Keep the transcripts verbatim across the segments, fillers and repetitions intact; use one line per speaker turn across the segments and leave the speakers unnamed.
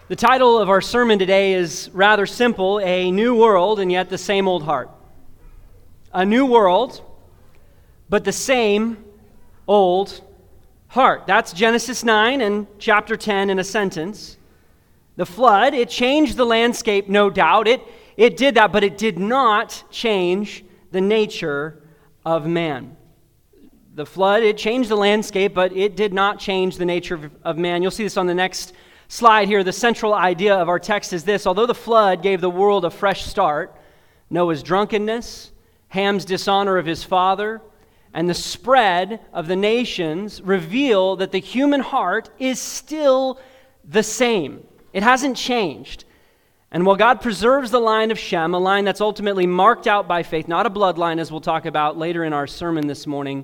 The title of our sermon today is rather simple, A New World and Yet the Same Old Heart. A new world, but the same old heart. That's Genesis nine and chapter ten in a sentence. The flood, it changed the landscape, no doubt. It, it did that, but it did not change the nature of man. The flood, it changed the landscape, but it did not change the nature of, of man. You'll see this on the next slide here. The central idea of our text is this: although the flood gave the world a fresh start, Noah's drunkenness, Ham's dishonor of his father, and the spread of the nations reveal that the human heart is still the same. It hasn't changed. And while God preserves the line of Shem, a line that's ultimately marked out by faith, not a bloodline as we'll talk about later in our sermon this morning,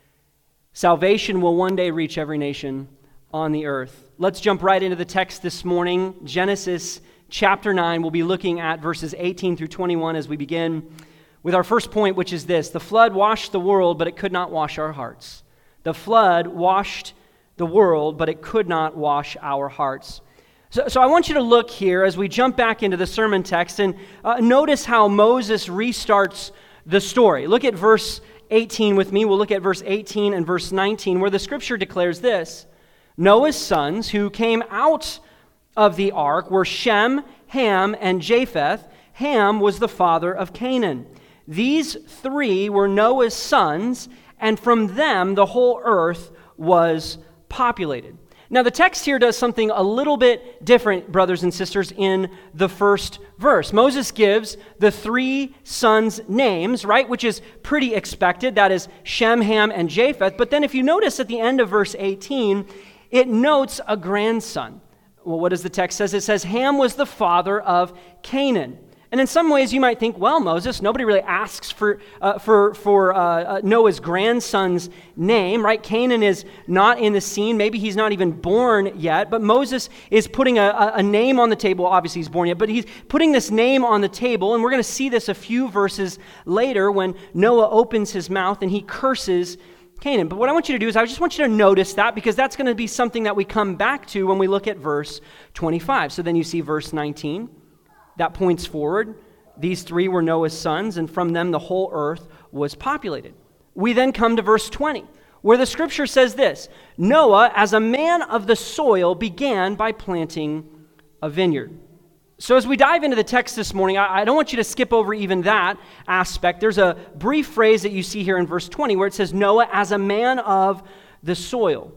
salvation will one day reach every nation on the earth. Let's jump right into the text this morning. Genesis chapter nine. We'll be looking at verses eighteen through twenty-one as we begin with our first point, which is this: the flood washed the world, but it could not wash our hearts. The flood washed the world, but it could not wash our hearts. So, so I want you to look here as we jump back into the sermon text and uh, notice how Moses restarts the story. Look at verse eighteen with me. We'll look at verse eighteen and verse nineteen, where the scripture declares this: Noah's sons who came out of the ark were Shem, Ham, and Japheth. Ham was the father of Canaan. These three were Noah's sons, and from them the whole earth was populated. Now, the text here does something a little bit different, brothers and sisters, in the first verse. Moses gives the three sons' names, right, which is pretty expected. That is Shem, Ham, and Japheth. But then if you notice at the end of verse eighteen, it notes a grandson. Well, what does the text says? It says Ham was the father of Canaan. And in some ways you might think, well, Moses, nobody really asks for uh, for for uh, uh, Noah's grandson's name, right? Canaan is not in the scene. Maybe he's not even born yet. But Moses is putting a, a name on the table. Obviously he's born yet, but he's putting this name on the table. And we're going to see this a few verses later when Noah opens his mouth and he curses Canaan. But what I want you to do is I just want you to notice that, because that's going to be something that we come back to when we look at verse twenty-five. So then you see verse nineteen. That points forward. These three were Noah's sons, and from them the whole earth was populated. We then come to verse twenty, where the scripture says this: Noah, as a man of the soil, began by planting a vineyard. So as we dive into the text this morning, I, I don't want you to skip over even that aspect. There's a brief phrase that you see here in verse twenty where it says, Noah, as a man of the soil.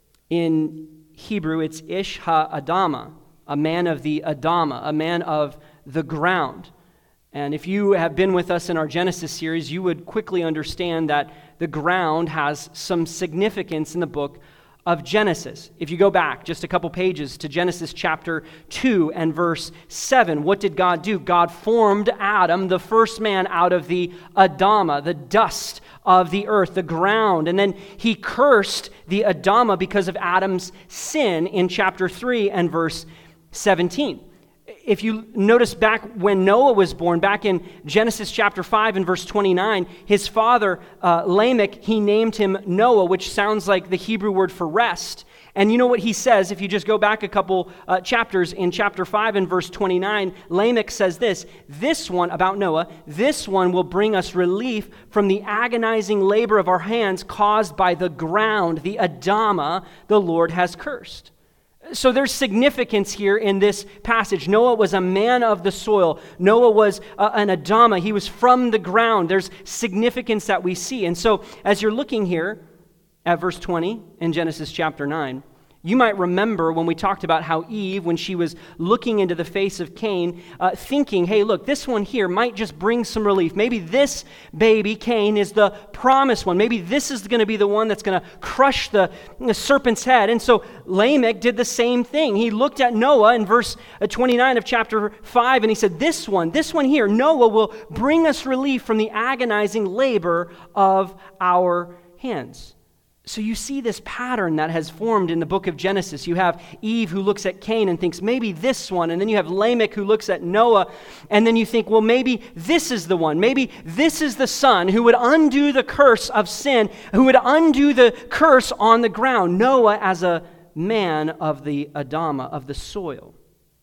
In Hebrew, it's Ish ha-Adama, a man of the Adama, a man of the ground. And if you have been with us in our Genesis series, you would quickly understand that the ground has some significance in the book of Genesis. If you go back just a couple pages to Genesis chapter two and verse seven, what did God do? God formed Adam, the first man, out of the Adama, the dust of the earth, the ground. And then he cursed the Adama because of Adam's sin in chapter three and verse seventeen. If you notice back when Noah was born, back in Genesis chapter five and verse twenty-nine, his father, uh, Lamech, he named him Noah, which sounds like the Hebrew word for rest. And you know what he says, if you just go back a couple uh, chapters, in chapter five and verse twenty-nine, Lamech says this: this one, about Noah, this one will bring us relief from the agonizing labor of our hands caused by the ground, the Adama, the Lord has cursed. So there's significance here in this passage. Noah was a man of the soil. Noah was uh, an Adama. He was from the ground. There's significance that we see. And so as you're looking here at verse twenty in Genesis chapter nine, you might remember when we talked about how Eve, when she was looking into the face of Cain, uh, thinking, hey, look, this one here might just bring some relief. Maybe this baby, Cain, is the promised one. Maybe this is going to be the one that's going to crush the, the serpent's head. And so Lamech did the same thing. He looked at Noah in verse twenty-nine of chapter five, and he said, this one, this one here, Noah will bring us relief from the agonizing labor of our hands. So you see this pattern that has formed in the book of Genesis. You have Eve who looks at Cain and thinks, maybe this one. And then you have Lamech who looks at Noah. And then you think, well, maybe this is the one. Maybe this is the son who would undo the curse of sin, who would undo the curse on the ground. Noah as a man of the Adama, of the soil.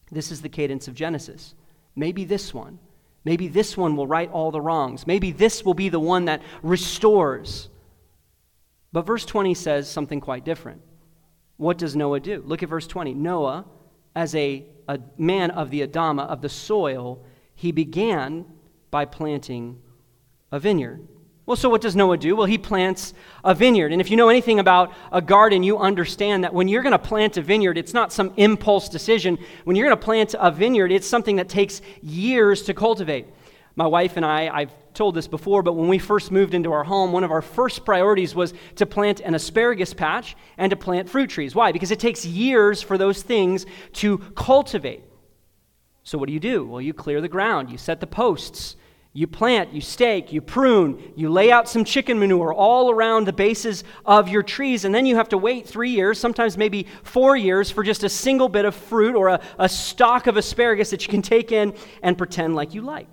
This is the cadence of Genesis. Maybe this one. Maybe this one will right all the wrongs. Maybe this will be the one that restores. But verse twenty says something quite different. What does Noah do? Look at verse twenty. Noah, as a, a man of the Adamah, of the soil, he began by planting a vineyard. Well, so what does Noah do? Well, he plants a vineyard. And if you know anything about a garden, you understand that when you're going to plant a vineyard, it's not some impulse decision. When you're going to plant a vineyard, it's something that takes years to cultivate. My wife and I, I've told this before, but when we first moved into our home, one of our first priorities was to plant an asparagus patch and to plant fruit trees. Why? Because it takes years for those things to cultivate. So what do you do? Well, you clear the ground, you set the posts, you plant, you stake, you prune, you lay out some chicken manure all around the bases of your trees, and then you have to wait three years, sometimes maybe four years, for just a single bit of fruit or a, a stalk of asparagus that you can take in and pretend like you like.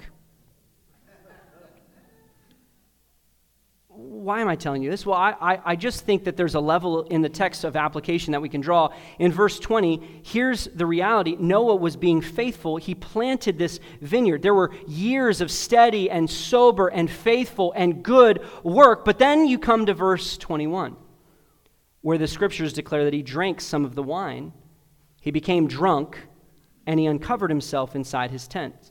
Why am I telling you this? Well, I, I, I just think that there's a level in the text of application that we can draw. In verse twenty, here's the reality. Noah was being faithful. He planted this vineyard. There were years of steady and sober and faithful and good work. But then you come to verse twenty-one, where the scriptures declare that he drank some of the wine. He became drunk, and he uncovered himself inside his tent.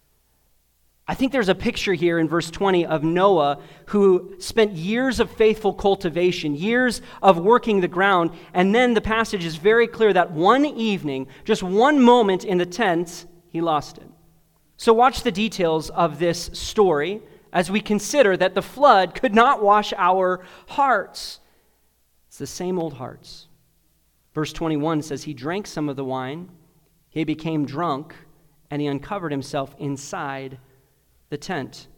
I think there's a picture here in verse twenty of Noah who spent years of faithful cultivation, years of working the ground, and then the passage is very clear that one evening, just one moment in the tent, he lost it. So watch the details of this story as we consider that the flood could not wash our hearts. It's the same old hearts. Verse twenty-one says, he drank some of the wine, he became drunk, and he uncovered himself inside the tent.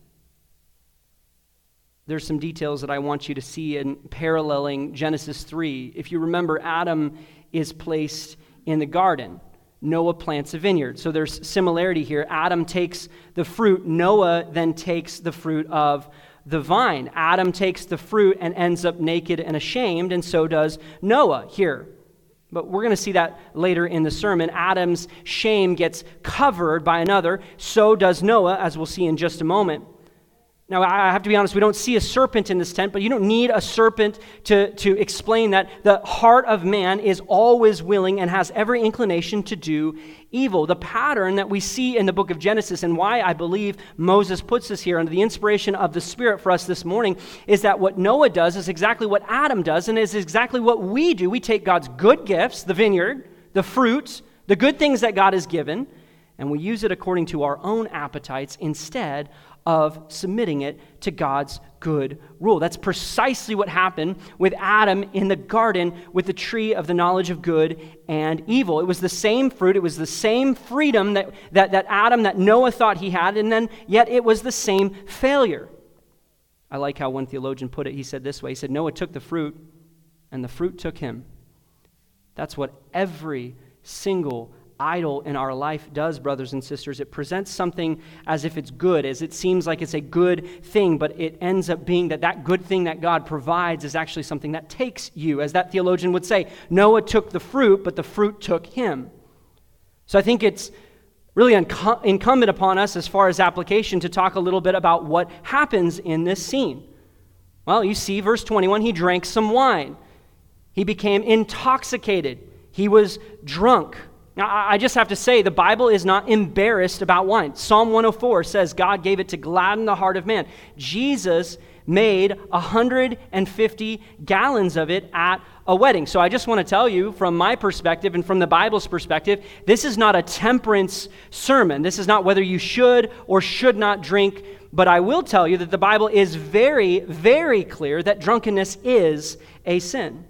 There's some details that I want you to see in paralleling Genesis three. If you remember, Adam is placed in the garden. Noah plants a vineyard. So there's similarity here. Adam takes the fruit. Noah then takes the fruit of the vine. Adam takes the fruit and ends up naked and ashamed, and so does Noah here. But we're going to see that later in the sermon. Adam's shame gets covered by another. So does Noah, as we'll see in just a moment. Now, I have to be honest, we don't see a serpent in this tent, but you don't need a serpent to, to explain that the heart of man is always willing and has every inclination to do evil. The pattern that we see in the book of Genesis, and why I believe Moses puts us here under the inspiration of the Spirit for us this morning, is that what Noah does is exactly what Adam does, and is exactly what we do. We take God's good gifts, the vineyard, the fruit, the good things that God has given, and we use it according to our own appetites instead of submitting it to God's good rule. That's precisely what happened with Adam in the garden with the tree of the knowledge of good and evil. It was the same fruit, it was the same freedom that, that, that Adam, that Noah thought he had, and then yet it was the same failure. I like how one theologian put it. He said this way, he said, Noah took the fruit, and the fruit took him. That's what every single idol in our life does, brothers and sisters. It presents something as if it's good, as it seems like it's a good thing, but it ends up being that that good thing that God provides is actually something that takes you. As that theologian would say, Noah took the fruit, but the fruit took him. So I think it's really inc- incumbent upon us as far as application to talk a little bit about what happens in this scene. Well, you see, verse twenty-one, he drank some wine. He became intoxicated. He was drunk. Now, I just have to say, the Bible is not embarrassed about wine. Psalm one oh four says God gave it to gladden the heart of man. Jesus made one hundred fifty gallons of it at a wedding. So I just want to tell you, from my perspective and from the Bible's perspective, this is not a temperance sermon. This is not whether you should or should not drink. But I will tell you that the Bible is very, very clear that drunkenness is a sin.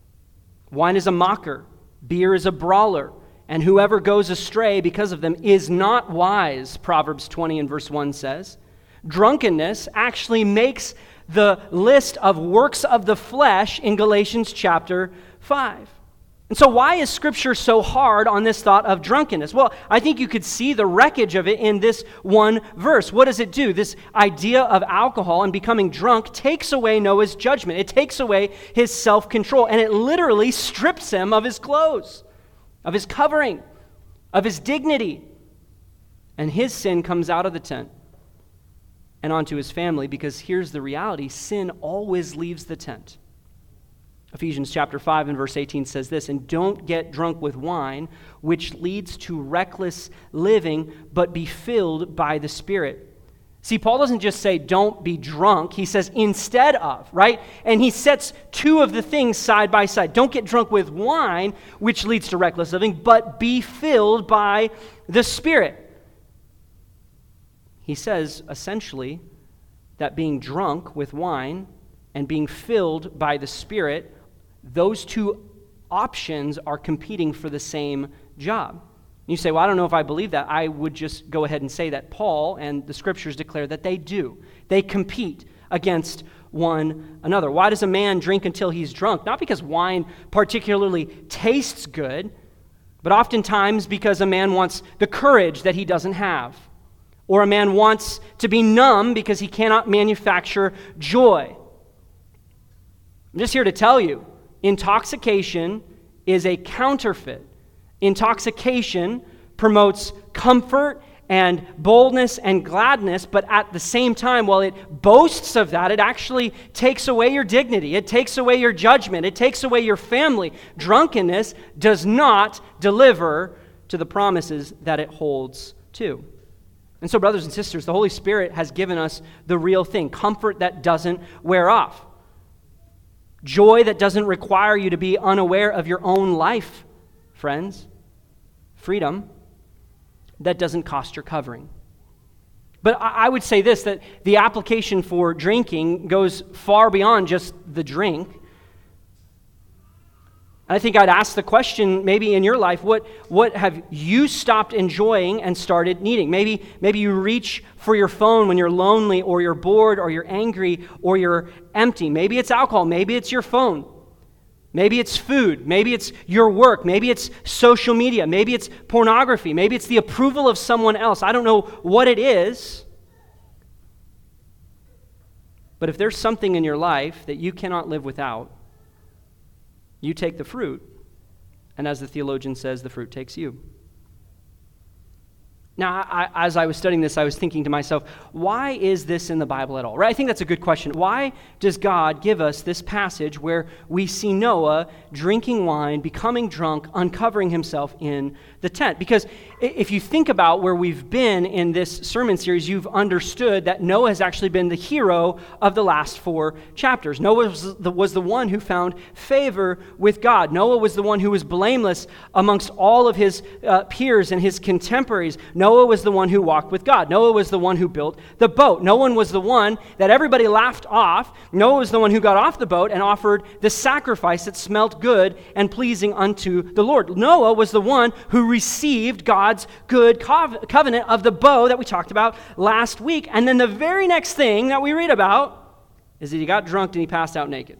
Wine is a mocker. Beer is a brawler. And whoever goes astray because of them is not wise, Proverbs twenty and verse one says. Drunkenness actually makes the list of works of the flesh in Galatians chapter five. And so why is Scripture so hard on this thought of drunkenness? Well, I think you could see the wreckage of it in this one verse. What does it do? This idea of alcohol and becoming drunk takes away Noah's judgment. It takes away his self-control, and it literally strips him of his clothes, of his covering, of his dignity. And his sin comes out of the tent and onto his family, because here's the reality: sin always leaves the tent. Ephesians chapter five and verse eighteen says this, "And don't get drunk with wine, which leads to reckless living, but be filled by the Spirit." See, Paul doesn't just say don't be drunk. He says instead of, right? And he sets two of the things side by side. Don't get drunk with wine, which leads to reckless living, but be filled by the Spirit. He says, essentially, that being drunk with wine and being filled by the Spirit, those two options are competing for the same job. You say, well, I don't know if I believe that. I would just go ahead and say that Paul and the Scriptures declare that they do. They compete against one another. Why does a man drink until he's drunk? Not because wine particularly tastes good, but oftentimes because a man wants the courage that he doesn't have. Or a man wants to be numb because he cannot manufacture joy. I'm just here to tell you, intoxication is a counterfeit. Intoxication promotes comfort and boldness and gladness, but at the same time, while it boasts of that, it actually takes away your dignity. It takes away your judgment. It takes away your family. Drunkenness does not deliver to the promises that it holds to. And so, brothers and sisters, the Holy Spirit has given us the real thing, comfort that doesn't wear off, joy that doesn't require you to be unaware of your own life, friends, freedom that doesn't cost your covering. But I would say this, that the application for drinking goes far beyond just the drink. I think I'd ask the question, maybe in your life, what, what have you stopped enjoying and started needing? Maybe, maybe you reach for your phone when you're lonely or you're bored or you're angry or you're empty. Maybe it's alcohol. Maybe it's your phone. Maybe it's food. Maybe it's your work. Maybe it's social media. Maybe it's pornography. Maybe it's the approval of someone else. I don't know what it is. But if there's something in your life that you cannot live without, you take the fruit, and as the theologian says, the fruit takes you. Now, I, as I was studying this, I was thinking to myself, why is this in the Bible at all? Right? I think that's a good question. Why does God give us this passage where we see Noah drinking wine, becoming drunk, uncovering himself in the tent? Because if you think about where we've been in this sermon series, you've understood that Noah has actually been the hero of the last four chapters. Noah was the, was the one who found favor with God. Noah was the one who was blameless amongst all of his uh, peers and his contemporaries. Noah was the one who walked with God. Noah was the one who built the boat. Noah was the one that everybody laughed off. Noah was the one who got off the boat and offered the sacrifice that smelt good and pleasing unto the Lord. Noah was the one who received God's good cov- covenant of the bow that we talked about last week. And then the very next thing that we read about is that he got drunk and he passed out naked.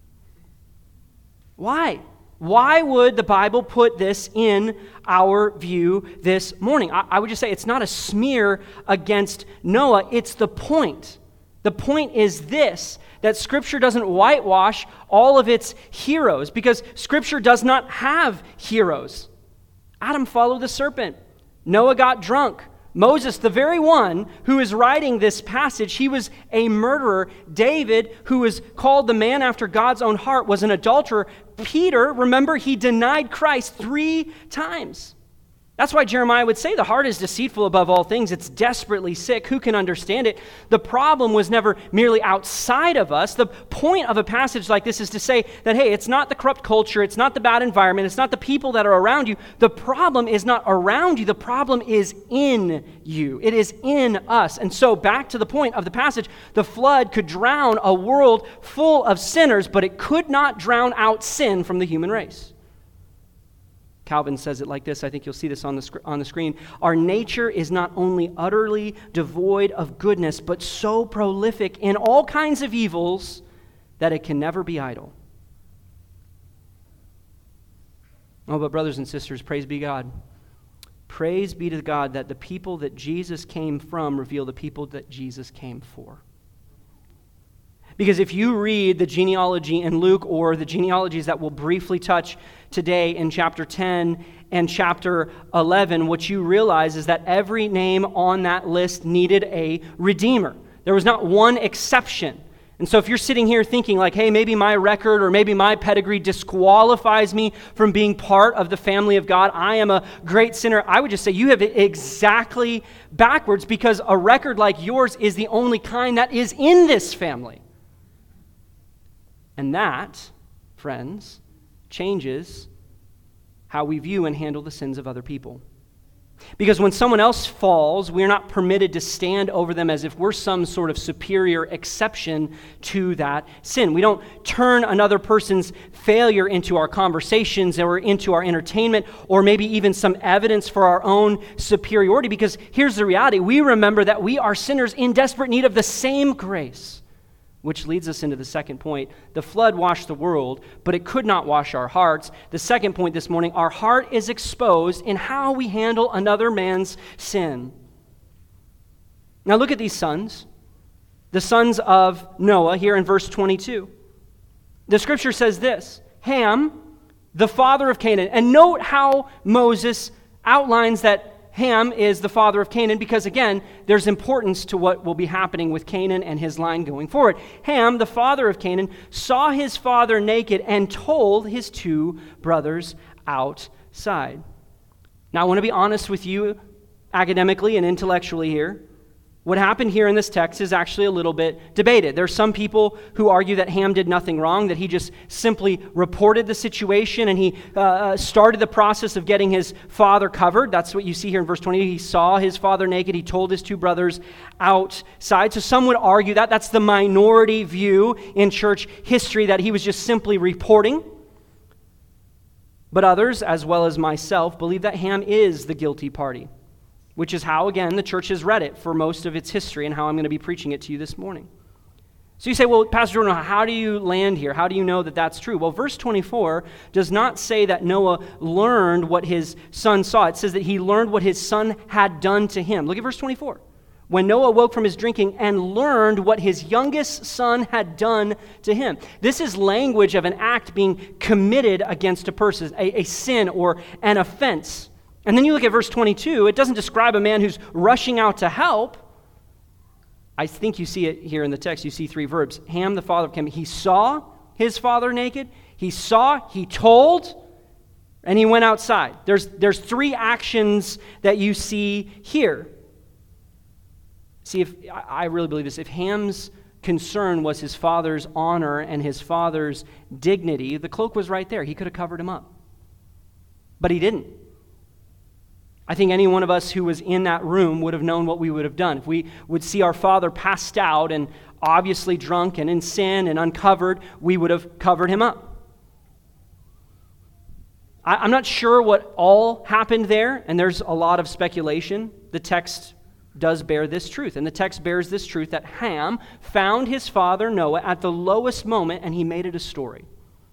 Why? Why would the Bible put this in our view this morning? I, I would just say it's not a smear against Noah. It's the point. The point is this, that Scripture doesn't whitewash all of its heroes, because Scripture does not have heroes. Adam followed the serpent. Noah got drunk. Moses, the very one who is writing this passage, he was a murderer. David, who is called the man after God's own heart, was an adulterer. Peter, remember, he denied Christ three times. That's why Jeremiah would say the heart is deceitful above all things. It's desperately sick. Who can understand it? The problem was never merely outside of us. The point of a passage like this is to say that, hey, it's not the corrupt culture. It's not the bad environment. It's not the people that are around you. The problem is not around you. The problem is in you. It is in us. And so back to the point of the passage, the flood could drown a world full of sinners, but it could not drown out sin from the human race. Calvin says it like this. I think you'll see this on the sc- on the screen. Our nature is not only utterly devoid of goodness, but so prolific in all kinds of evils that it can never be idle. Oh, but brothers and sisters, praise be God. Praise be to God that the people that Jesus came from reveal the people that Jesus came for. Because if you read the genealogy in Luke or the genealogies that we'll briefly touch today in chapter ten and chapter eleven, what you realize is that every name on that list needed a redeemer. There was not one exception. And so if you're sitting here thinking like, hey, maybe my record or maybe my pedigree disqualifies me from being part of the family of God, I am a great sinner, I would just say you have it exactly backwards, because a record like yours is the only kind that is in this family. And that, friends, changes how we view and handle the sins of other people. Because when someone else falls, we're not permitted to stand over them as if we're some sort of superior exception to that sin. We don't turn another person's failure into our conversations or into our entertainment or maybe even some evidence for our own superiority. Because here's the reality. We remember that we are sinners in desperate need of the same grace. Which leads us into the second point. The flood washed the world, but it could not wash our hearts. The second point this morning, our heart is exposed in how we handle another man's sin. Now look at these sons, the sons of Noah here in verse twenty-two. The scripture says this, Ham, the father of Canaan. And note how Moses outlines that Ham is the father of Canaan, because again, there's importance to what will be happening with Canaan and his line going forward. Ham, the father of Canaan, saw his father naked and told his two brothers outside. Now, I want to be honest with you academically and intellectually here. What happened here in this text is actually a little bit debated. There are some people who argue that Ham did nothing wrong, that he just simply reported the situation and he uh, started the process of getting his father covered. That's what you see here in verse twenty. He saw his father naked. He told his two brothers outside. So some would argue that that's the minority view in church history, that he was just simply reporting. But others, as well as myself, believe that Ham is the guilty party, which is how, again, the church has read it for most of its history and how I'm going to be preaching it to you this morning. So you say, well, Pastor Jordan, how do you land here? How do you know that that's true? Well, verse twenty-four does not say that Noah learned what his son saw. It says that he learned what his son had done to him. Look at verse twenty-four. When Noah woke from his drinking and learned what his youngest son had done to him. This is language of an act being committed against a person, a, a sin or an offense. And then you look at verse twenty-two, it doesn't describe a man who's rushing out to help. I think you see it here in the text. You see three verbs. Ham, the father of Canaan, he saw his father naked, he saw, he told, and he went outside. There's, there's three actions that you see here. See, if I really believe this, if Ham's concern was his father's honor and his father's dignity, the cloak was right there. He could have covered him up. But he didn't. I think any one of us who was in that room would have known what we would have done. If we would see our father passed out and obviously drunk and in sin and uncovered, we would have covered him up. I, I'm not sure what all happened there, and there's a lot of speculation. The text does bear this truth, and the text bears this truth that Ham found his father Noah at the lowest moment, and he made it a story.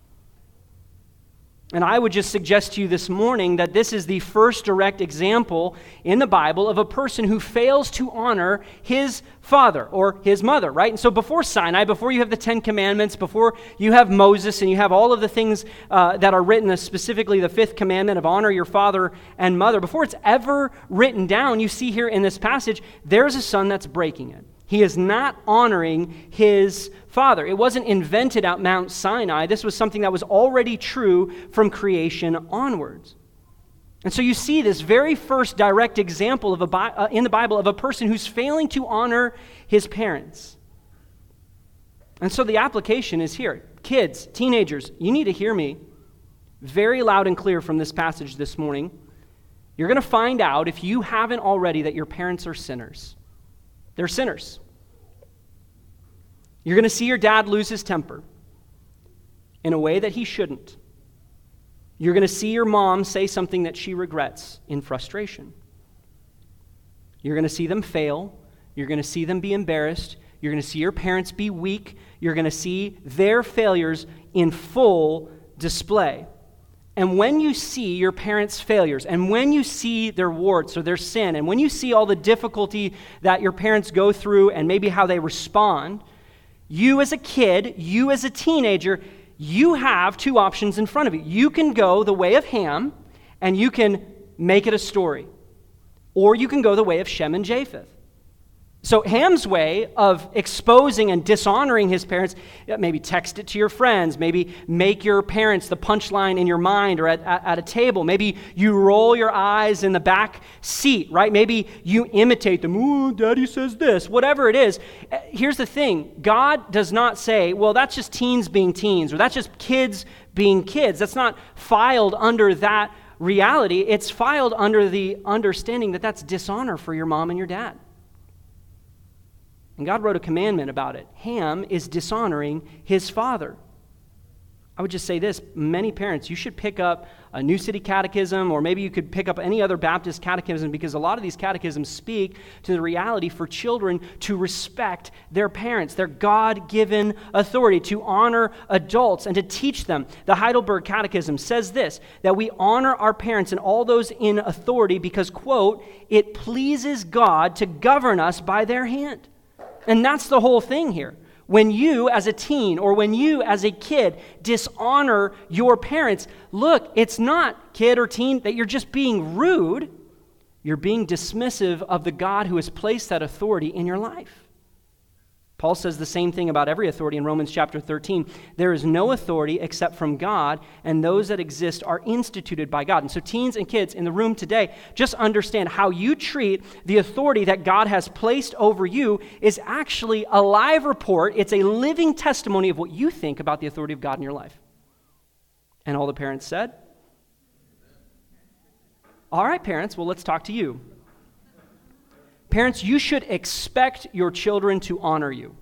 And I would just suggest to you this morning that this is the first direct example in the Bible of a person who fails to honor his father or his mother, right? And so before Sinai, before you have the Ten Commandments, before you have Moses and you have all of the things uh, that are written, specifically the fifth commandment of honor your father and mother, before it's ever written down, you see here in this passage, there's a son that's breaking it. He is not honoring his father. It wasn't invented at Mount Sinai. This was something that was already true from creation onwards. And so you see this very first direct example of a uh, in the Bible of a person who's failing to honor his parents. And so the application is here. Kids, teenagers, you need to hear me very loud and clear from this passage this morning. You're going to find out, if you haven't already, that your parents are sinners. They're sinners. You're going to see your dad lose his temper in a way that he shouldn't. You're going to see your mom say something that she regrets in frustration. You're going to see them fail. You're going to see them be embarrassed. You're going to see your parents be weak. You're going to see their failures in full display. And when you see your parents' failures, and when you see their warts or their sin, and when you see all the difficulty that your parents go through and maybe how they respond, You as a kid, you as a teenager, you have two options in front of you. You can go the way of Ham, and you can make it a story. Or you can go the way of Shem and Japheth. So Ham's way of exposing and dishonoring his parents, maybe text it to your friends, maybe make your parents the punchline in your mind or at, at, at a table. Maybe you roll your eyes in the back seat, right? Maybe you imitate them. Ooh, daddy says this, whatever it is. Here's the thing. God does not say, well, that's just teens being teens, or that's just kids being kids. That's not filed under that reality. It's filed under the understanding that that's dishonor for your mom and your dad. And God wrote a commandment about it. Ham is dishonoring his father. I would just say this, many parents, you should pick up a New City Catechism, or maybe you could pick up any other Baptist catechism, because a lot of these catechisms speak to the reality for children to respect their parents, their God-given authority, to honor adults and to teach them. The Heidelberg Catechism says this, that we honor our parents and all those in authority because, quote, it pleases God to govern us by their hand. And that's the whole thing here. When you as a teen or when you as a kid dishonor your parents, look, it's not, kid or teen, that you're just being rude. You're being dismissive of the God who has placed that authority in your life. Paul says the same thing about every authority in Romans chapter thirteen. There is no authority except from God, and those that exist are instituted by God. And so teens and kids in the room today, just understand how you treat the authority that God has placed over you is actually a live report. It's a living testimony of what you think about the authority of God in your life. And all the parents said, all right, parents, well, let's talk to you. Parents, you should expect your children to honor you.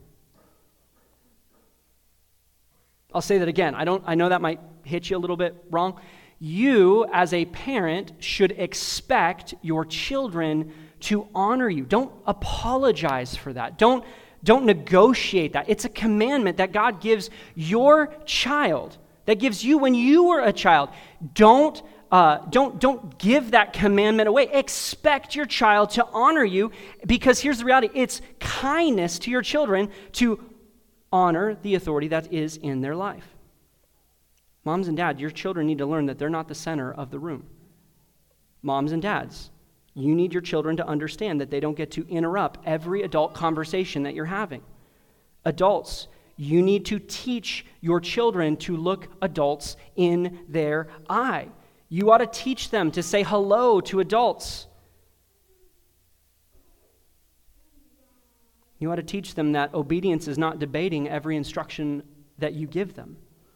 I'll say that again. I don't I know that might hit you a little bit wrong. You, as a parent, should expect your children to honor you. Don't apologize for that. Don't, don't negotiate that. It's a commandment that God gives your child, that gives you when you were a child. Don't Uh, don't, don't give that commandment away. Expect your child to honor you, because here's the reality. It's kindness to your children to honor the authority that is in their life. Moms and dads, your children need to learn that they're not the center of the room. Moms and dads, you need your children to understand that they don't get to interrupt every adult conversation that you're having. Adults, you need to teach your children to look adults in their eye. You ought to teach them to say hello to adults. You ought to teach them that obedience is not debating every instruction that you give them.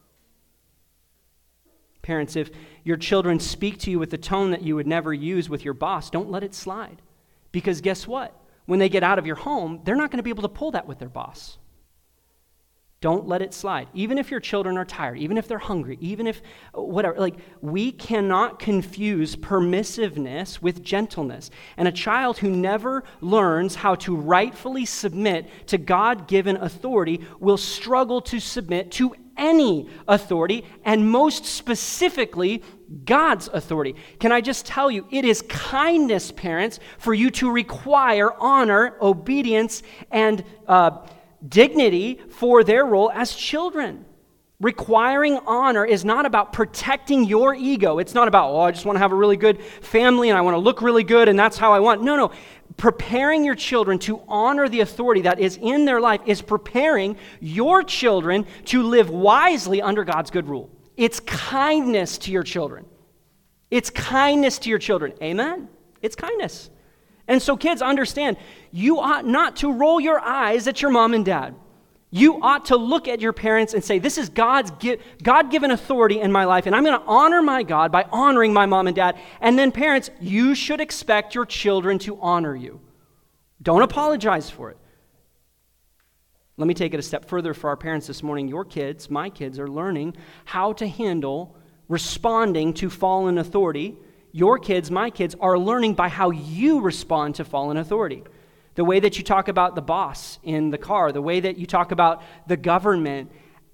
Parents, if your children speak to you with the tone that you would never use with your boss, don't let it slide. Because guess what? When they get out of your home, they're not going to be able to pull that with their boss. Don't let it slide. Even if your children are tired, even if they're hungry, even if whatever, like we cannot confuse permissiveness with gentleness. And a child who never learns how to rightfully submit to God-given authority will struggle to submit to any authority, and most specifically, God's authority. Can I just tell you, it is kindness, parents, for you to require honor, obedience, and uh, dignity for their role as children. Requiring honor is not about protecting your ego. It's not about, oh, I just want to have a really good family and I want to look really good and that's how I want. No, no. Preparing your children to honor the authority that is in their life is preparing your children to live wisely under God's good rule. It's kindness to your children. It's kindness to your children. Amen? It's kindness. And so kids, understand, you ought not to roll your eyes at your mom and dad. You ought to look at your parents and say, this is God's God-given authority in my life, and I'm going to honor my God by honoring my mom and dad. And then parents, you should expect your children to honor you. Don't apologize for it. Let me take it a step further for our parents this morning. Your kids, my kids, are learning how to handle responding to fallen authority. Your kids, my kids, are learning by how you respond to fallen authority. The way that you talk about the boss in the car, the way that you talk about the government at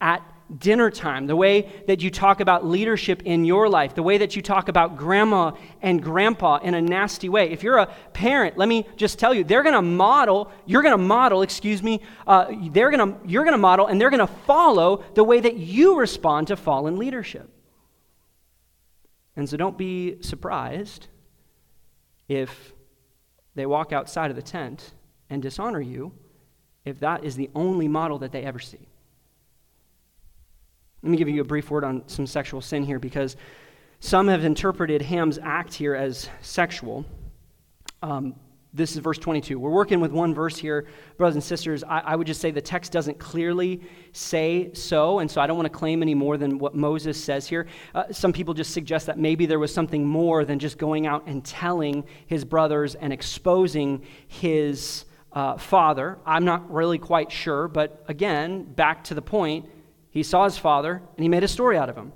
dinner time, the way that you talk about leadership in your life, the way that you talk about grandma and grandpa in a nasty way. If you're a parent, let me just tell you, they're going to model, you're going to model, excuse me, uh, they're going to, you're going to model and they're going to follow the way that you respond to fallen leadership. And so don't be surprised if they walk outside of the tent and dishonor you, if that is the only model that they ever see. Let me give you a brief word on some sexual sin here, because some have interpreted Ham's act here as sexual. Um, this is verse twenty-two. We're working with one verse here, brothers and sisters. I, I would just say the text doesn't clearly say so, and so I don't want to claim any more than what Moses says here. Uh, some people just suggest that maybe there was something more than just going out and telling his brothers and exposing his uh, father. I'm not really quite sure, but again, back to the point, he saw his father, and he made a story out of him.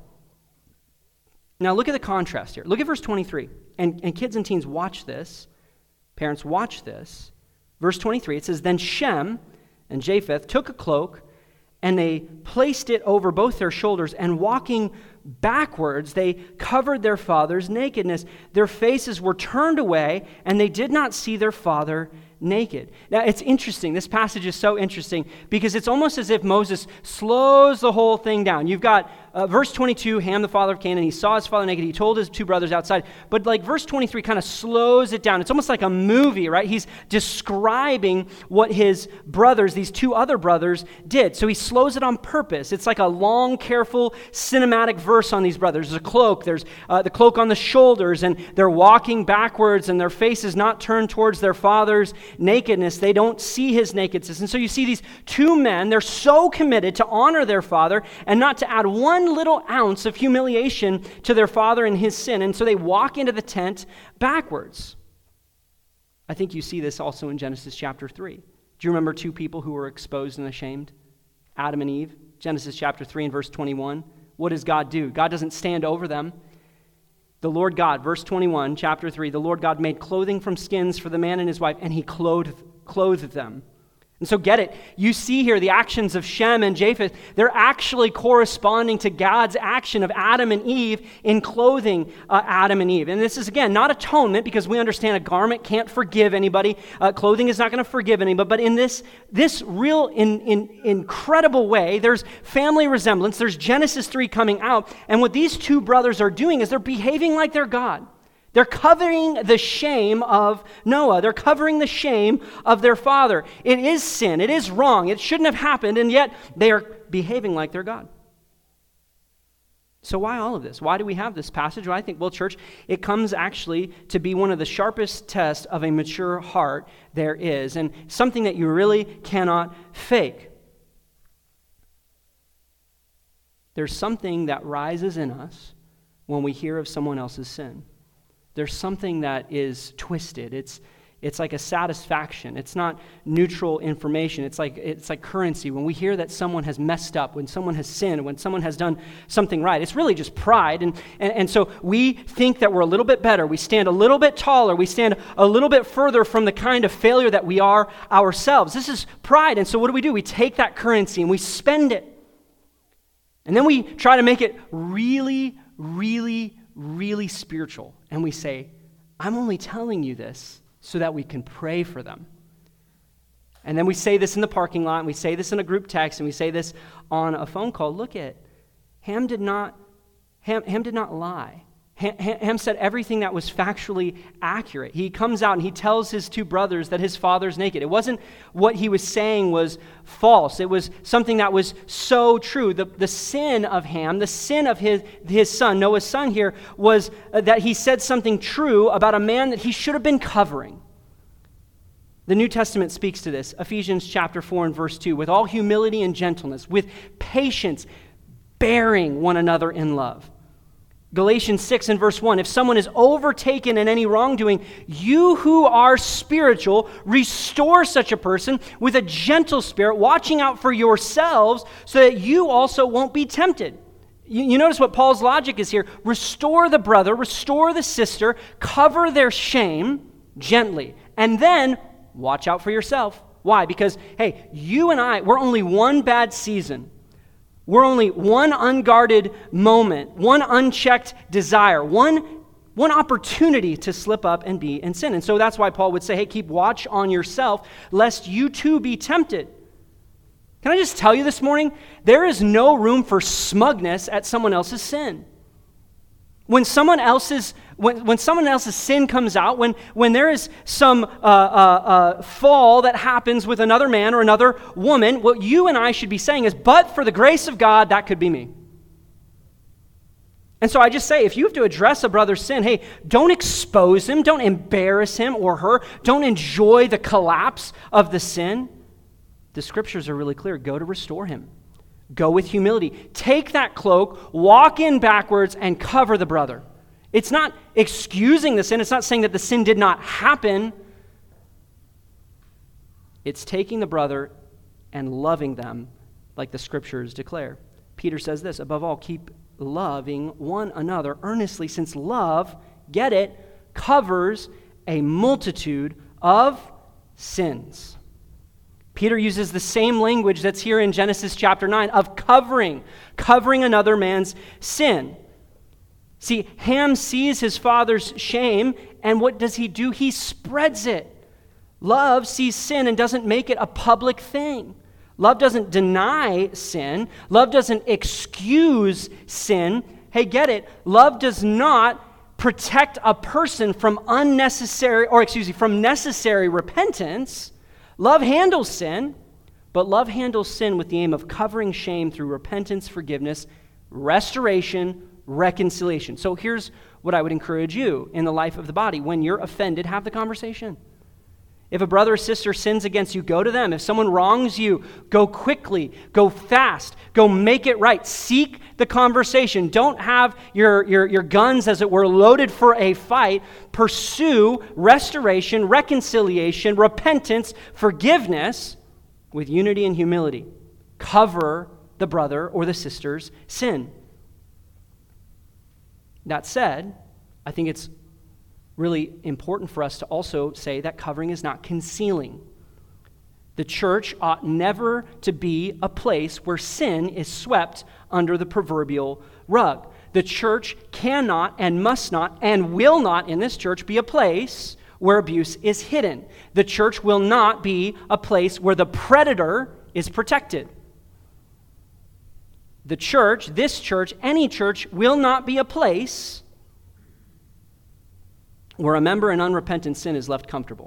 Now, look at the contrast here. Look at verse twenty-three. And, and kids and teens, watch this. Parents, watch this. Verse twenty-three, it says, Then Shem and Japheth took a cloak, and they placed it over both their shoulders, and walking backwards, they covered their father's nakedness. Their faces were turned away, and they did not see their father naked. Now, it's interesting. This passage is so interesting because it's almost as if Moses slows the whole thing down. You've got uh, verse twenty-two, Ham, the father of Canaan, he saw his father naked. He told his two brothers outside. But like verse twenty-three kind of slows it down. It's almost like a movie, right? He's describing what his brothers, these two other brothers, did. So he slows it on purpose. It's like a long, careful, cinematic verse on these brothers. There's a cloak. There's uh, the cloak on the shoulders, and they're walking backwards, and their faces not turned towards their father's nakedness. They don't see his nakedness. And so you see these two men, they're so committed to honor their father and not to add one little ounce of humiliation to their father and his sin. And so they walk into the tent backwards. I think you see this also in Genesis chapter three. Do you remember two people who were exposed and ashamed? Adam and Eve. Genesis chapter three and verse twenty-one. What does God do? God doesn't stand over them. The Lord God, verse twenty-one, chapter three, the Lord God made clothing from skins for the man and his wife, and he clothed, clothed them. And so get it, you see here the actions of Shem and Japheth, they're actually corresponding to God's action of Adam and Eve in clothing uh, Adam and Eve. And this is, again, not atonement, because we understand a garment can't forgive anybody. Uh, clothing is not going to forgive anybody. But in this, this real, in, in, incredible way, there's family resemblance. There's Genesis three coming out. And what these two brothers are doing is they're behaving like their God. They're covering the shame of Noah. They're covering the shame of their father. It is sin. It is wrong. It shouldn't have happened, and yet they are behaving like their God. So why all of this? Why do we have this passage? Well, I think, well, church, it comes actually to be one of the sharpest tests of a mature heart there is, and something that you really cannot fake. There's something that rises in us when we hear of someone else's sin. There's something that is twisted. It's it's like a satisfaction. It's not neutral information. It's like it's like currency. When we hear that someone has messed up, when someone has sinned, when someone has done something right, it's really just pride. And, and, and so we think that we're a little bit better. We stand a little bit taller. We stand a little bit further from the kind of failure that we are ourselves. This is pride. And so what do we do? We take that currency and we spend it. And then we try to make it really, really, really spiritual. And we say, I'm only telling you this so that we can pray for them. And then we say this in the parking lot, and we say this in a group text, and we say this on a phone call. Look at, Ham did not, Ham, Ham did not lie. Ham, Ham said everything that was factually accurate. He comes out and he tells his two brothers that his father's naked. It wasn't what he was saying was false. It was something that was so true. The, the sin of Ham, the sin of his, his son, Noah's son here, was that he said something true about a man that he should have been covering. The New Testament speaks to this. Ephesians chapter four and verse two. With all humility and gentleness, with patience, bearing one another in love. Galatians six and verse one, if someone is overtaken in any wrongdoing, you who are spiritual, restore such a person with a gentle spirit, watching out for yourselves so that you also won't be tempted. You, you notice what Paul's logic is here. Restore the brother, restore the sister, cover their shame gently, and then watch out for yourself. Why? Because, hey, you and I, we're only one bad season We're only one unguarded moment, one unchecked desire, one, one opportunity to slip up and be in sin. And so that's why Paul would say, hey, keep watch on yourself, lest you too be tempted. Can I just tell you this morning, there is no room for smugness at someone else's sin. When someone else's when, when someone else's sin comes out, when, when there is some uh, uh, uh, fall that happens with another man or another woman, what you and I should be saying is, but for the grace of God, that could be me. And so I just say, if you have to address a brother's sin, hey, don't expose him, don't embarrass him or her, don't enjoy the collapse of the sin. The scriptures are really clear. Go to restore him. Go with humility. Take that cloak, walk in backwards, and cover the brother. It's not excusing the sin. It's not saying that the sin did not happen. It's taking the brother and loving them like the scriptures declare. Peter says this, above all, keep loving one another earnestly, since love, get it, covers a multitude of sins. Peter uses the same language that's here in Genesis chapter nine of covering, covering another man's sin. See, Ham sees his father's shame, and what does he do? He spreads it. Love sees sin and doesn't make it a public thing. Love doesn't deny sin. Love doesn't excuse sin. Hey, get it? Love does not protect a person from unnecessary, or excuse me, from necessary repentance. Love handles sin, but love handles sin with the aim of covering shame through repentance, forgiveness, restoration, reconciliation. So here's what I would encourage you in the life of the body. When you're offended, have the conversation. If a brother or sister sins against you, go to them. If someone wrongs you, go quickly, go fast, go make it right. Seek the conversation. Don't have your, your, your guns, as it were, loaded for a fight. Pursue restoration, reconciliation, repentance, forgiveness with unity and humility. Cover the brother or the sister's sin. That said, I think it's really important for us to also say that covering is not concealing. The church ought never to be a place where sin is swept under the proverbial rug. The church cannot and must not and will not in this church be a place where abuse is hidden. The church will not be a place where the predator is protected. The church, this church, any church, will not be a place where a member in unrepentant sin is left comfortable.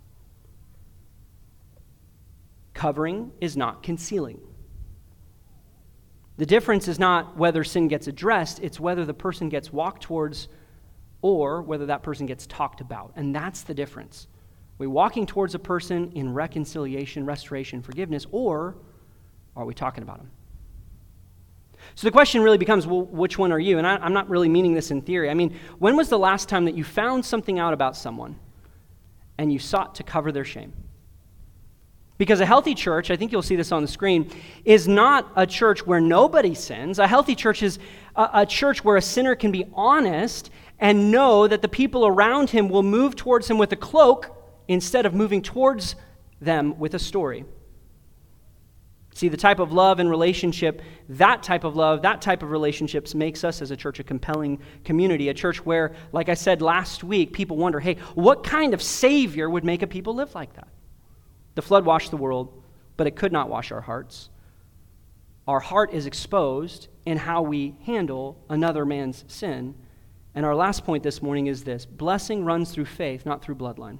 Covering is not concealing. The difference is not whether sin gets addressed, it's whether the person gets walked towards or whether that person gets talked about. And that's the difference. Are we walking towards a person in reconciliation, restoration, forgiveness, or are we talking about them? So the question really becomes, well, which one are you? And I, I'm not really meaning this in theory. I mean, when was the last time that you found something out about someone and you sought to cover their shame? Because a healthy church, I think you'll see this on the screen, is not a church where nobody sins. A healthy church is a, a church where a sinner can be honest and know that the people around him will move towards him with a cloak instead of moving towards them with a story. See, the type of love and relationship, that type of love, that type of relationships makes us as a church a compelling community, a church where, like I said last week, people wonder, hey, what kind of Savior would make a people live like that? The flood washed the world, but it could not wash our hearts. Our heart is exposed in how we handle another man's sin. And our last point this morning is this: blessing runs through faith, not through bloodline.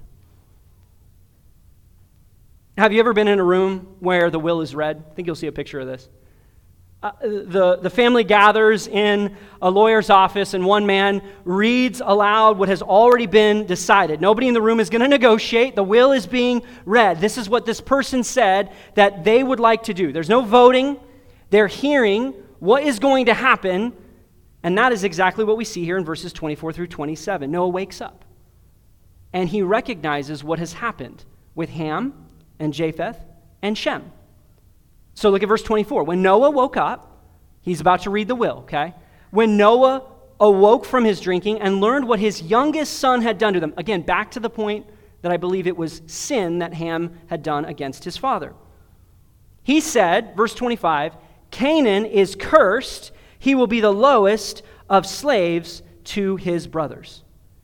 Have you ever been in a room where the will is read? I think you'll see a picture of this. Uh, the, the family gathers in a lawyer's office, and one man reads aloud what has already been decided. Nobody in the room is going to negotiate. The will is being read. This is what this person said that they would like to do. There's no voting. They're hearing what is going to happen, and that is exactly what we see here in verses twenty-four through twenty-seven. Noah wakes up, and he recognizes what has happened with Ham and Japheth and Shem. So look at verse twenty-four. When Noah woke up, he's about to read the will, okay? When Noah awoke from his drinking and learned what his youngest son had done to them. Again, back to the point that I believe it was sin that Ham had done against his father. He said, verse twenty-five, Canaan is cursed. He will be the lowest of slaves to his brothers.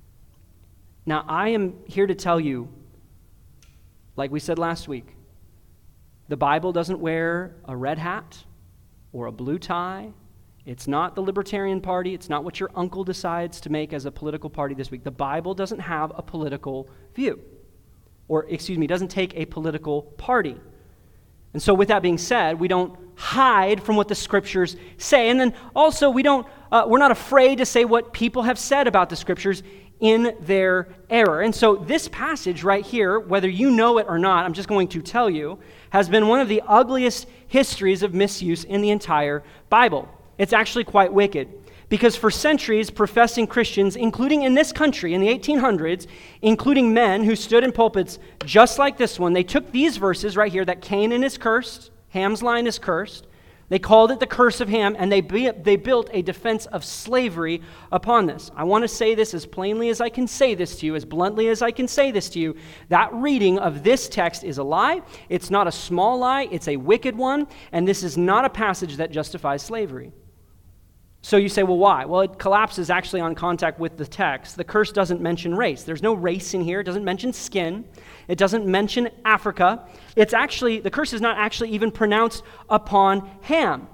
Now, I am here to tell you, like we said last week, the Bible doesn't wear a red hat or a blue tie. It's not the Libertarian Party. It's not what your uncle decides to make as a political party this week. The Bible doesn't have a political view, or, excuse me, doesn't take a political party. And so with that being said, we don't hide from what the Scriptures say. And then also, we don't, uh, we're not afraid to say what people have said about the Scriptures in their error. And so this passage right here, whether you know it or not, I'm just going to tell you, has been one of the ugliest histories of misuse in the entire Bible. It's actually quite wicked. Because for centuries, professing Christians, including in this country in the eighteen hundreds, including men who stood in pulpits just like this one, they took these verses right here, that Canaan is cursed, Ham's line is cursed. They called it the curse of Ham, and they, be, they built a defense of slavery upon this. I want to say this as plainly as I can say this to you, as bluntly as I can say this to you. That reading of this text is a lie. It's not a small lie. It's a wicked one, and this is not a passage that justifies slavery. So you say, well, why? Well, it collapses actually on contact with the text. The curse doesn't mention race. There's no race in here. It doesn't mention skin. It doesn't mention Africa. It's actually, the curse is not actually even pronounced upon Ham.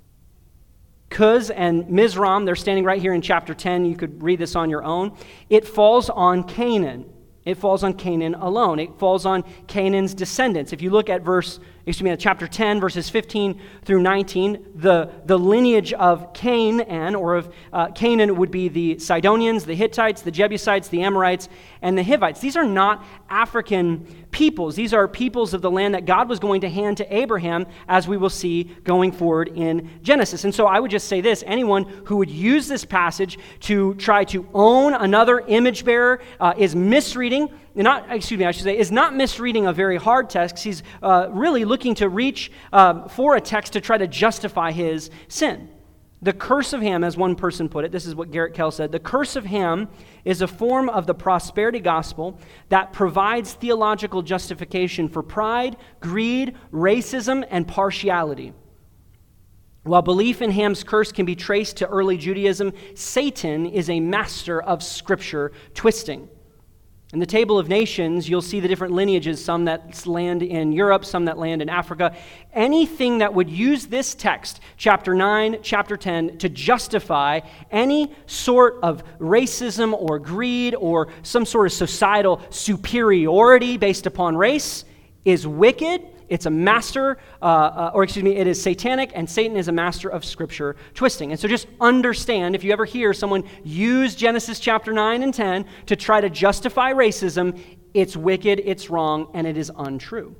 Cuz and Mizraim, they're standing right here in chapter ten. You could read this on your own. It falls on Canaan. It falls on Canaan alone. It falls on Canaan's descendants. If you look at verse, excuse me, at chapter ten, verses fifteen through nineteen, the, the lineage of Canaan, or of uh, Canaan would be the Sidonians, the Hittites, the Jebusites, the Amorites, and the Hivites. These are not African peoples. These are peoples of the land that God was going to hand to Abraham, as we will see going forward in Genesis. And so I would just say this: anyone who would use this passage to try to own another image bearer uh, is misreading, not, excuse me, I should say, is not misreading a very hard text. He's uh, really looking to reach uh, for a text to try to justify his sin. The curse of Ham, as one person put it, this is what Garrett Kell said, the curse of Ham is a form of the prosperity gospel that provides theological justification for pride, greed, racism, and partiality. While belief in Ham's curse can be traced to early Judaism, Satan is a master of scripture twisting. In the Table of Nations, you'll see the different lineages, some that land in Europe, some that land in Africa. Anything that would use this text, chapter nine, chapter ten, to justify any sort of racism or greed or some sort of societal superiority based upon race is wicked. It's a master, uh, uh, or excuse me, it is satanic, and Satan is a master of scripture twisting. And so just understand, if you ever hear someone use Genesis chapter nine and ten to try to justify racism, it's wicked, it's wrong, and it is untrue.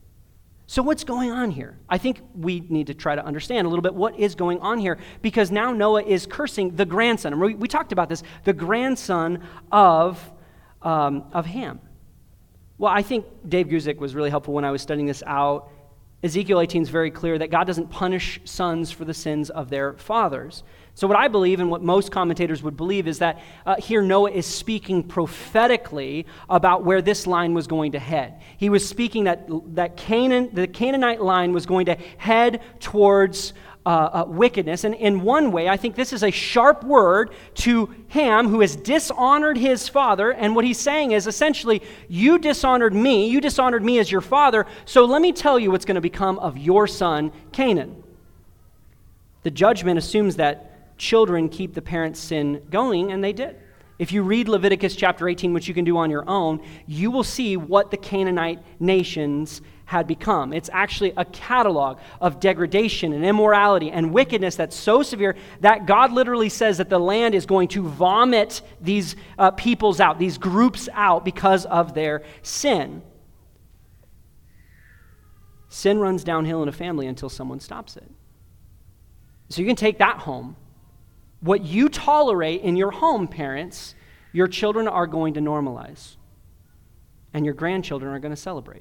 So what's going on here? I think we need to try to understand a little bit what is going on here, because now Noah is cursing the grandson. And we, we talked about this, the grandson of, um, of Ham. Well, I think Dave Guzik was really helpful when I was studying this out. Ezekiel eighteen is very clear that God doesn't punish sons for the sins of their fathers. So what I believe, and what most commentators would believe, is that uh, here Noah is speaking prophetically about where this line was going to head. He was speaking that, that Canaan, the Canaanite line was going to head towards Uh, uh, wickedness. And in one way, I think this is a sharp word to Ham, who has dishonored his father. And what he's saying is essentially, you dishonored me, you dishonored me as your father, so let me tell you what's going to become of your son, Canaan. The judgment assumes that children keep the parents' sin going, and they did. If you read Leviticus chapter eighteen, which you can do on your own, you will see what the Canaanite nations had become. It's actually a catalog of degradation and immorality and wickedness that's so severe that God literally says that the land is going to vomit these uh, peoples out, these groups out, because of their sin. Sin runs downhill in a family until someone stops it. So you can take that home. What you tolerate in your home, parents, your children are going to normalize, and your grandchildren are going to celebrate.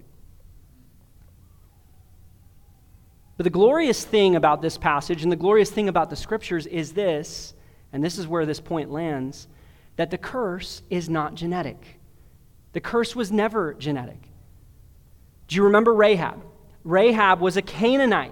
But the glorious thing about this passage and the glorious thing about the scriptures is this, and this is where this point lands, that the curse is not genetic. The curse was never genetic. Do you remember Rahab? Rahab was a Canaanite.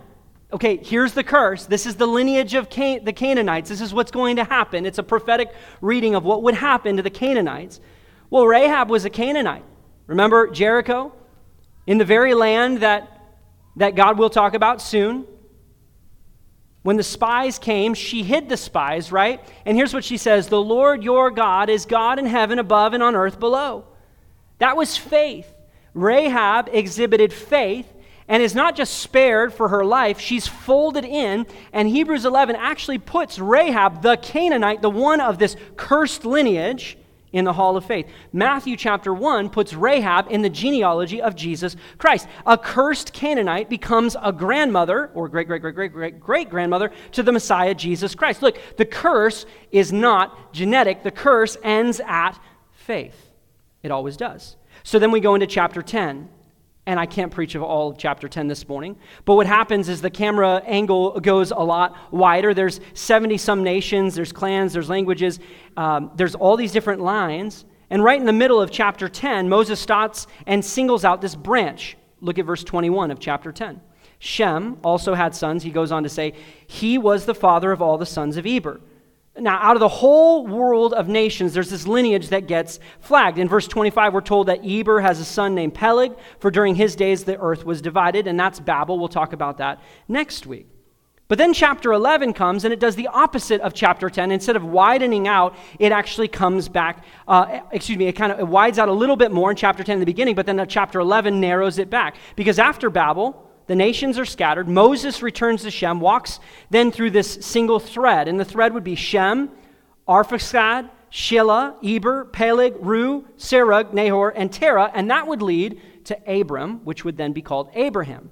Okay, here's the curse. This is the lineage of Can- the Canaanites. This is what's going to happen. It's a prophetic reading of what would happen to the Canaanites. Well, Rahab was a Canaanite. Remember Jericho? In the very land that, that God will talk about soon. When the spies came, she hid the spies, right? And here's what she says, "The Lord your God is God in heaven above and on earth below." That was faith. Rahab exhibited faith and is not just spared for her life, she's folded in. And Hebrews eleven actually puts Rahab, the Canaanite, the one of this cursed lineage, in the hall of faith. Matthew chapter one puts Rahab in the genealogy of Jesus Christ. A cursed Canaanite becomes a grandmother, or great, great, great, great, great, great grandmother to the Messiah, Jesus Christ. Look, the curse is not genetic. The curse ends at faith. It always does. So then we go into chapter ten. And I can't preach of all of chapter ten this morning. But what happens is the camera angle goes a lot wider. There's seventy-some nations, there's clans, there's languages, um, there's all these different lines. And right in the middle of chapter ten, Moses stops and singles out this branch. Look at verse twenty-one of chapter ten. Shem also had sons. He goes on to say, he was the father of all the sons of Eber. Now, out of the whole world of nations, there's this lineage that gets flagged. In verse twenty-five, we're told that Eber has a son named Peleg, for during his days the earth was divided, and that's Babel. We'll talk about that next week. But then chapter eleven comes, and it does the opposite of chapter ten. Instead of widening out, it actually comes back, uh, excuse me, it kind of it wides out a little bit more in chapter ten in the beginning, but then chapter eleven narrows it back. Because after Babel, the nations are scattered. Moses returns to Shem, walks then through this single thread. And the thread would be Shem, Arphaxad, Shelah, Eber, Peleg, Ru, Serug, Nahor, and Terah. And that would lead to Abram, which would then be called Abraham.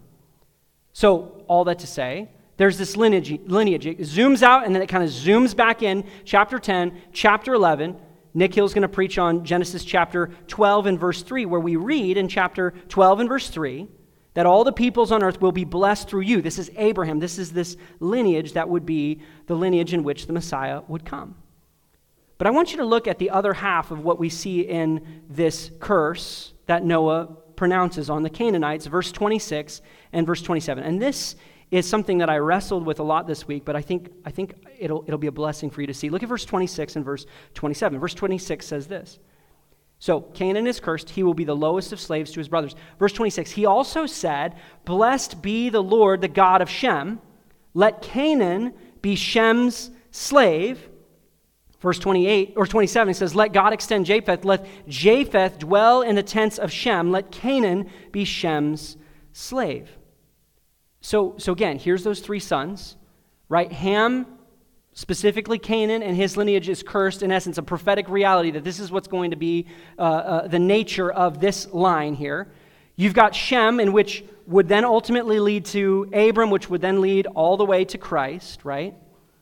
So all that to say, there's this lineage. lineage. It zooms out and then it kind of zooms back in. Chapter ten, chapter eleven. Nick Hill's going to preach on Genesis chapter twelve and verse three, where we read in chapter twelve and verse three, that all the peoples on earth will be blessed through you. This is Abraham. This is this lineage that would be the lineage in which the Messiah would come. But I want you to look at the other half of what we see in this curse that Noah pronounces on the Canaanites, verse twenty-six and verse twenty-seven. And this is something that I wrestled with a lot this week, but I think I think it'll it'll be a blessing for you to see. Look at verse twenty-six and verse twenty-seven. Verse twenty-six says this. So Canaan is cursed, he will be the lowest of slaves to his brothers. Verse twenty-six, he also said, blessed be the Lord, the God of Shem. Let Canaan be Shem's slave. Verse twenty-eight or twenty-seven, it says, let God extend Japheth. Let Japheth dwell in the tents of Shem. Let Canaan be Shem's slave. So, so again, here's those three sons, right? Ham, specifically Canaan, and his lineage is cursed. In essence, a prophetic reality that this is what's going to be uh, uh, the nature of this line here. You've got Shem, in which would then ultimately lead to Abram, which would then lead all the way to Christ, right?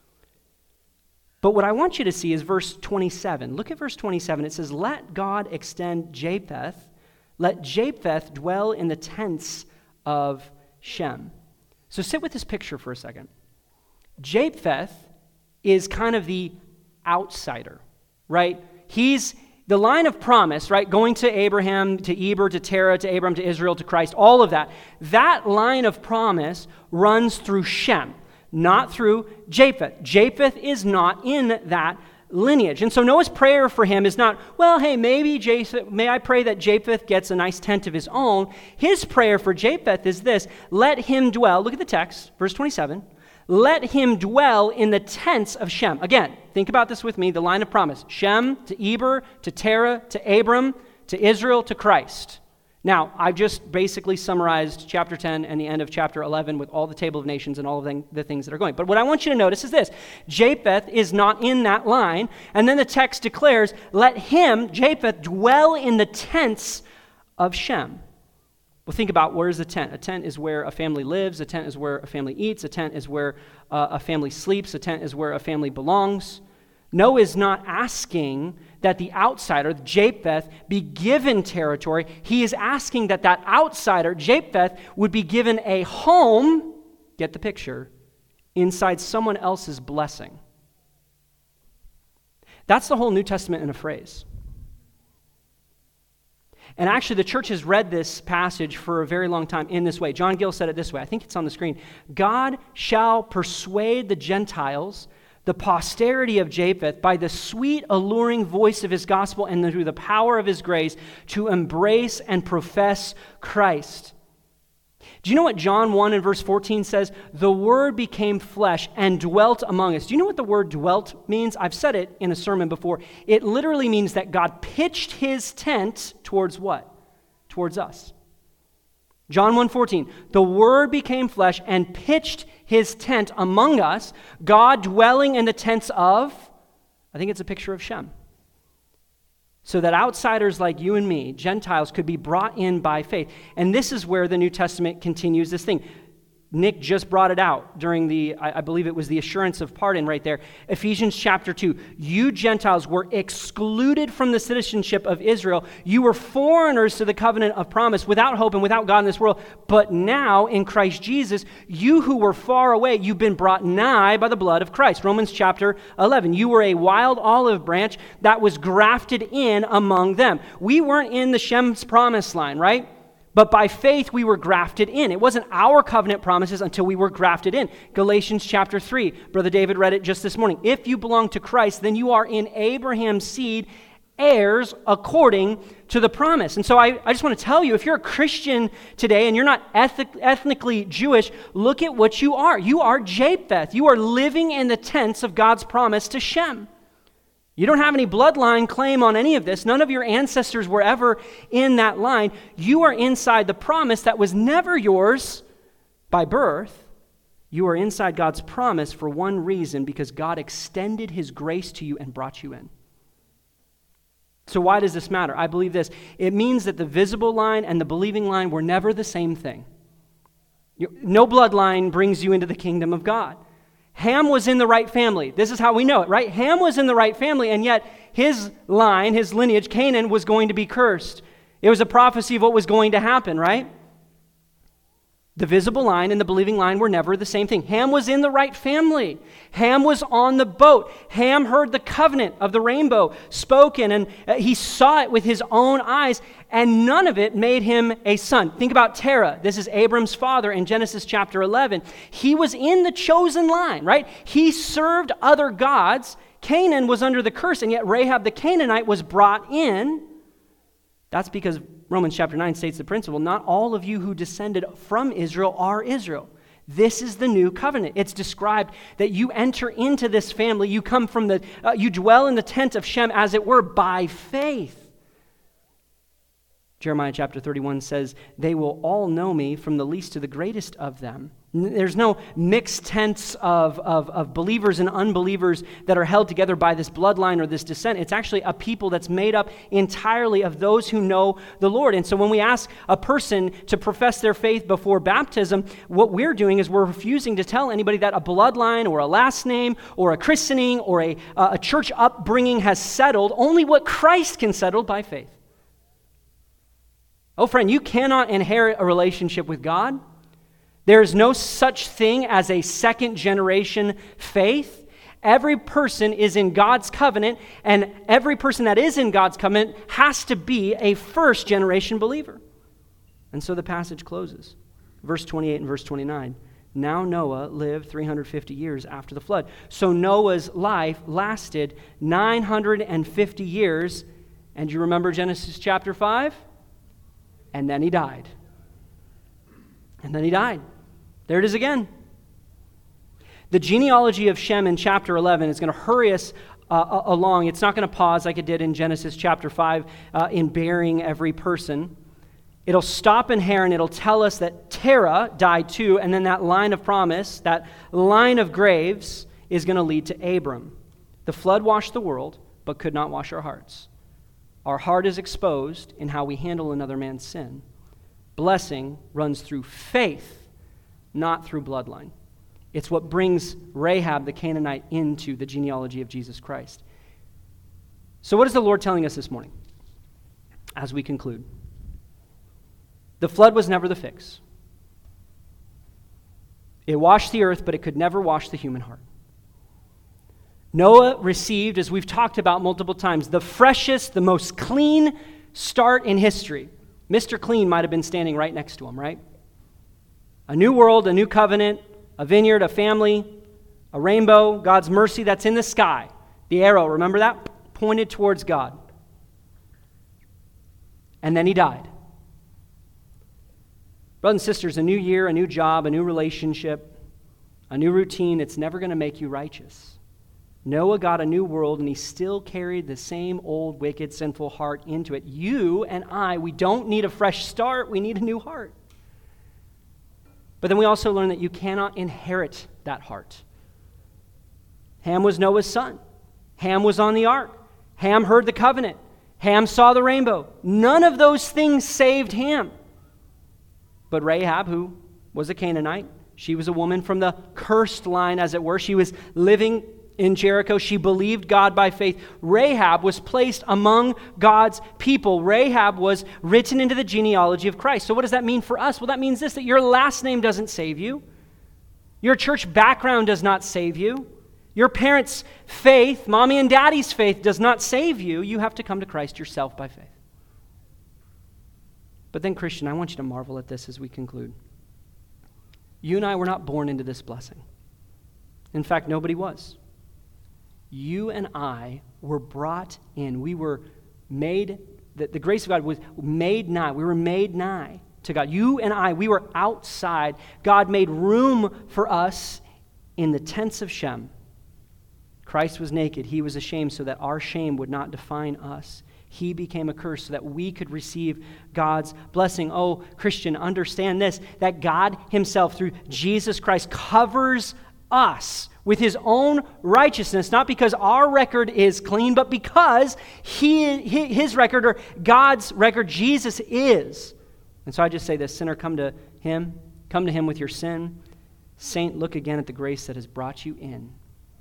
But what I want you to see is verse twenty-seven. Look at verse twenty-seven. It says, let God extend Japheth. Let Japheth dwell in the tents of Shem. So sit with this picture for a second. Japheth is kind of the outsider, right? He's the line of promise, right? Going to Abraham, to Eber, to Terah, to Abram, to Israel, to Christ, all of that. That line of promise runs through Shem, not through Japheth. Japheth is not in that lineage. And so Noah's prayer for him is not, well, hey, maybe Japheth, may I pray that Japheth gets a nice tent of his own. His prayer for Japheth is this, let him dwell, look at the text, verse twenty-seven, let him dwell in the tents of Shem. Again, think about this with me, the line of promise. Shem to Eber, to Terah, to Abram, to Israel, to Christ. Now, I've just basically summarized chapter ten and the end of chapter eleven with all the table of nations and all of the things that are going. But what I want you to notice is this. Japheth is not in that line. And then the text declares, let him, Japheth, dwell in the tents of Shem. Well, think about, where's a tent? A tent is where a family lives. A tent is where a family eats. A tent is where uh, a family sleeps. A tent is where a family belongs. Noah is not asking that the outsider, Japheth, be given territory. He is asking that that outsider, Japheth, would be given a home, get the picture, inside someone else's blessing. That's the whole New Testament in a phrase. And actually, the church has read this passage for a very long time in this way. John Gill said it this way. I think it's on the screen. God shall persuade the Gentiles, the posterity of Japheth, by the sweet, alluring voice of his gospel and through the power of his grace, to embrace and profess Christ. Do you know what John one and verse fourteen says? The Word became flesh and dwelt among us. Do you know what the word dwelt means? I've said it in a sermon before. It literally means that God pitched his tent towards what? Towards us. John one fourteen, the Word became flesh and pitched his tent among us, God dwelling in the tents of, I think it's a picture of Shem. So that outsiders like you and me, Gentiles, could be brought in by faith. And this is where the New Testament continues this thing. Nick just brought it out during the, I believe it was the assurance of pardon right there. Ephesians chapter two. You Gentiles were excluded from the citizenship of Israel. You were foreigners to the covenant of promise, without hope and without God in this world. But now in Christ Jesus, you who were far away, you've been brought nigh by the blood of Christ. Romans chapter eleven. You were a wild olive branch that was grafted in among them. We weren't in the Shem's promise line, right? But by faith, we were grafted in. It wasn't our covenant promises until we were grafted in. Galatians chapter three. Brother David read it just this morning. If you belong to Christ, then you are in Abraham's seed, heirs according to the promise. And so I, I just want to tell you, if you're a Christian today and you're not ethnic, ethnically Jewish, look at what you are. You are Japheth. You are living in the tents of God's promise to Shem. You don't have any bloodline claim on any of this. None of your ancestors were ever in that line. You are inside the promise that was never yours by birth. You are inside God's promise for one reason, because God extended his grace to you and brought you in. So why does this matter? I believe this. It means that the visible line and the believing line were never the same thing. No bloodline brings you into the kingdom of God. Ham was in the right family. This is how we know it, right? Ham was in the right family, and yet his line, his lineage, Canaan, was going to be cursed. It was a prophecy of what was going to happen, right? The visible line and the believing line were never the same thing. Ham was in the right family. Ham was on the boat. Ham heard the covenant of the rainbow spoken, and he saw it with his own eyes, and none of it made him a son. Think about Terah. This is Abram's father in Genesis chapter eleven. He was in the chosen line, right? He served other gods. Canaan was under the curse, and yet Rahab the Canaanite was brought in. That's because Romans chapter nine states the principle, not all of you who descended from Israel are Israel. This is the new covenant. It's described that you enter into this family, you come from the, uh, you dwell in the tent of Shem, as it were, by faith. Jeremiah chapter thirty-one says, they will all know me, from the least to the greatest of them. There's no mixed tents of, of, of believers and unbelievers that are held together by this bloodline or this descent. It's actually a people that's made up entirely of those who know the Lord. And so when we ask a person to profess their faith before baptism, what we're doing is we're refusing to tell anybody that a bloodline or a last name or a christening or a, uh, a church upbringing has settled. Only what Christ can settle by faith. Oh, friend, you cannot inherit a relationship with God. There is no such thing as a second generation faith. Every person is in God's covenant, and every person that is in God's covenant has to be a first generation believer. And so the passage closes. Verse twenty-eight and verse twenty-nine. Now Noah lived three hundred fifty years after the flood. So Noah's life lasted nine hundred fifty years. And you remember Genesis chapter five? And then he died. And then he died. There it is again. The genealogy of Shem in chapter eleven is going to hurry us uh, along. It's not going to pause like it did in Genesis chapter five uh, in bearing every person. It'll stop in Haran. It'll tell us that Terah died too, and then that line of promise, that line of graves, is going to lead to Abram. The flood washed the world, but could not wash our hearts. Our heart is exposed in how we handle another man's sin. Blessing runs through faith, not through bloodline. It's what brings Rahab the Canaanite into the genealogy of Jesus Christ. So what is the Lord telling us this morning as we conclude? The flood was never the fix. It washed the earth, but it could never wash the human heart. Noah received, as we've talked about multiple times, the freshest, the most clean start in history. Mister Clean might have been standing right next to him, right? A new world, a new covenant, a vineyard, a family, a rainbow, God's mercy that's in the sky. The arrow, remember that? Pointed towards God. And then he died. Brothers and sisters, a new year, a new job, a new relationship, a new routine, it's never going to make you righteous. Noah got a new world, and he still carried the same old, wicked, sinful heart into it. You and I, we don't need a fresh start. We need a new heart. But then we also learn that you cannot inherit that heart. Ham was Noah's son. Ham was on the ark. Ham heard the covenant. Ham saw the rainbow. None of those things saved Ham. But Rahab, who was a Canaanite, she was a woman from the cursed line, as it were. She was living in Jericho. She believed God by faith. Rahab was placed among God's people. Rahab was written into the genealogy of Christ. So what does that mean for us? Well, that means this, that your last name doesn't save you. Your church background does not save you. Your parents' faith, mommy and daddy's faith, does not save you. You have to come to Christ yourself by faith. But then, Christian, I want you to marvel at this as we conclude. You and I were not born into this blessing. In fact, nobody was. You and I were brought in. We were made, the, the grace of God was made nigh. We were made nigh to God. You and I, we were outside. God made room for us in the tents of Shem. Christ was naked. He was ashamed so that our shame would not define us. He became a curse so that we could receive God's blessing. Oh, Christian, understand this, that God himself, through Jesus Christ, covers us with his own righteousness, not because our record is clean, but because he, his record, or God's record, Jesus is. And so I just say this, sinner, come to him. Come to him with your sin. Saint, look again at the grace that has brought you in.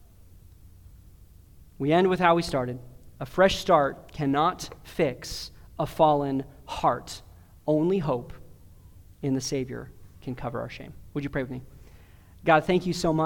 We end with how we started. A fresh start cannot fix a fallen heart. Only hope in the Savior can cover our shame. Would you pray with me? God, thank you so much.